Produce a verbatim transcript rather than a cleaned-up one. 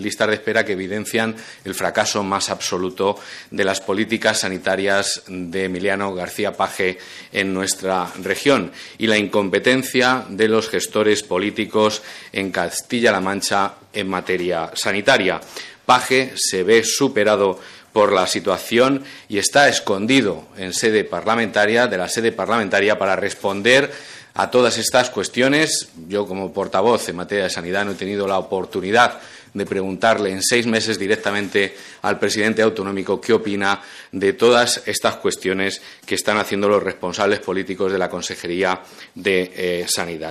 listas de espera que evidencian el fracaso más absoluto de las políticas sanitarias de Emiliano García Paje en nuestra región y la incompetencia de los gestores políticos en Castilla-La Mancha en materia sanitaria. Paje se ve superado por la situación y está escondido en sede parlamentaria, de la sede parlamentaria, para responder a todas estas cuestiones. Yo, como portavoz en materia de sanidad, no he tenido la oportunidad de preguntarle en seis meses directamente al presidente autonómico qué opina de todas estas cuestiones que están haciendo los responsables políticos de la Consejería de eh, Sanidad.